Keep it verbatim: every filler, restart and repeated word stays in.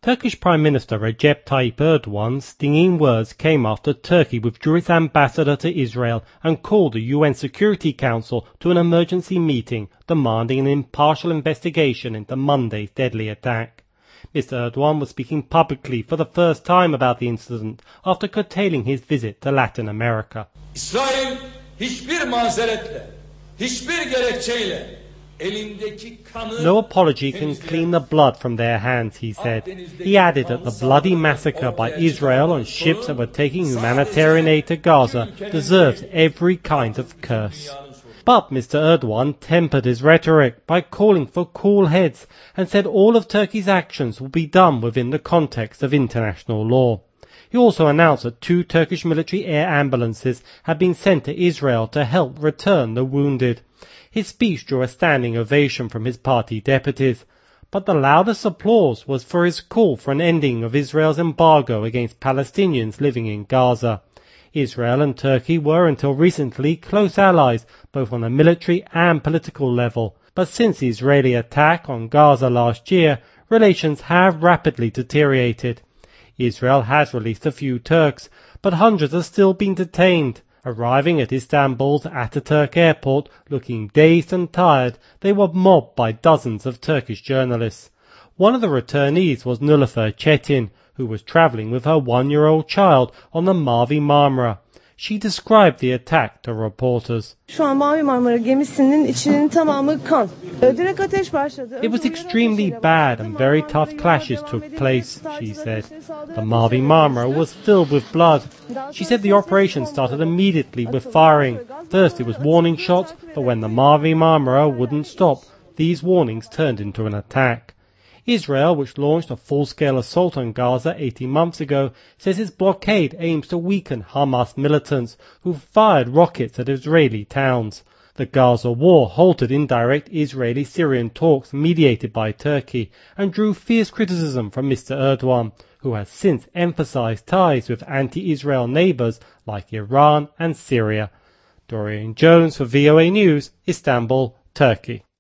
Turkish Prime Minister Recep Tayyip Erdogan's stinging words came after Turkey withdrew its ambassador to Israel and called the U N Security Council to an emergency meeting demanding an impartial investigation into Monday's deadly attack. Mister Erdogan was speaking publicly for the first time about the incident after curtailing his visit to Latin America. İsrail hiçbir mazeretle, hiçbir gerekçeyle No apology can clean the blood from their hands, he said. He added that the bloody massacre by Israel on ships that were taking humanitarian aid to Gaza deserves every kind of curse. But Mister Erdogan tempered his rhetoric by calling for cool heads and said all of Turkey's actions will be done within the context of international law. He also announced that two Turkish military air ambulances had been sent to Israel to help return the wounded. His speech drew a standing ovation from his party deputies, but the loudest applause was for his call for an ending of Israel's embargo against Palestinians living in Gaza. Israel and Turkey were until recently close allies, both on a military and political level, but since the Israeli attack on Gaza last year, relations have rapidly deteriorated. Israel has released a few Turks, but hundreds are still being detained. Arriving at Istanbul's Ataturk airport looking dazed and tired, they were mobbed by dozens of Turkish journalists. One of the returnees was Nilüfer Çetin, who was travelling with her one-year-old child on the Mavi Marmara. She described the attack to reporters. It was extremely bad and very tough clashes took place, she said. The Mavi Marmara was filled with blood. She said the operation started immediately with firing. First it was warning shots, but when the Mavi Marmara wouldn't stop, these warnings turned into an attack. Israel, which launched a full-scale assault on Gaza eighteen months ago, says its blockade aims to weaken Hamas militants who fired rockets at Israeli towns. The Gaza war halted indirect Israeli-Syrian talks mediated by Turkey and drew fierce criticism from Mister Erdogan, who has since emphasized ties with anti-Israel neighbors like Iran and Syria. Dorian Jones for V O A News, Istanbul, Turkey.